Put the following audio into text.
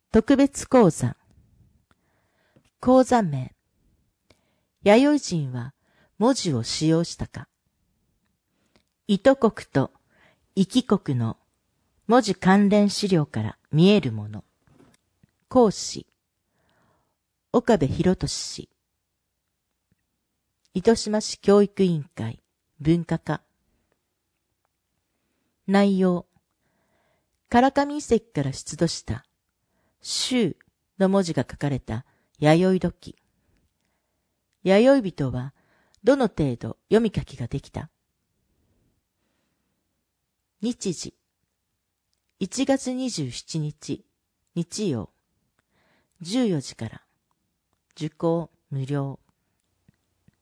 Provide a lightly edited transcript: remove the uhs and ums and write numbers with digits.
特別講座。講座名。弥生人は文字を使用したか。意図国と壱岐国の文字関連資料から見えるもの。講師。岡部博俊氏。糸島市教育委員会文化課。内容。唐上遺跡から出土した周の文字が書かれた弥生土器。弥生人はどの程度読み書きができた？日時。1月27日、日曜。14時から。受講無料。